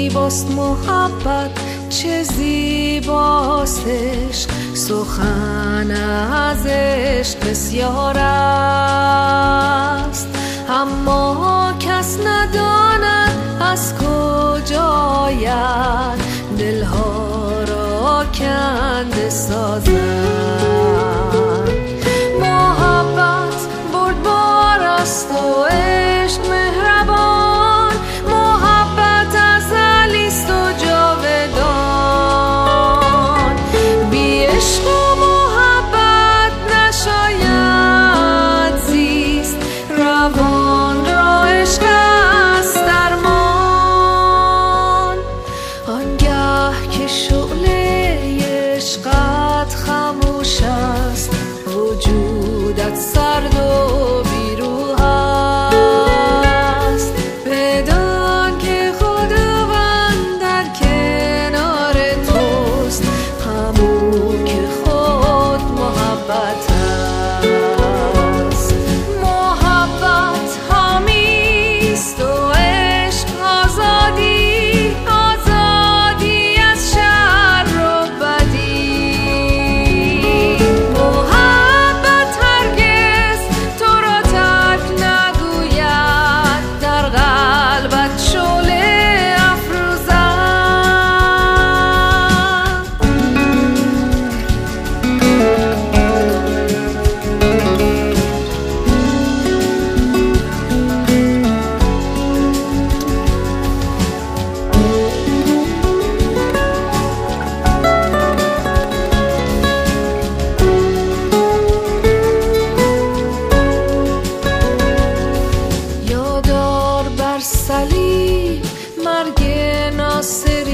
زیباست محبت، چه زیباستش، سخن از عشق بسیار است، اما کس نداند از کجاید، دلها را کنده سازد. محبت بردبار است و عشق مهربان، محبت ازلی است و جاودان، بی عشق و محبت نشاید زیست، روان را عشق است درمان. آنگه که شعله عشقت خاموش است، وجودت سرد و بیروح است، بدان که خداوند در کنار توست، همون که خود محبت است. محبت حامی است و عشق آزادی، آزادی از شر و بدی. محبت هرگز تو را ترک نگوید، در قلبت شعله افروزد. یادار بر صلیب مرگ ناصر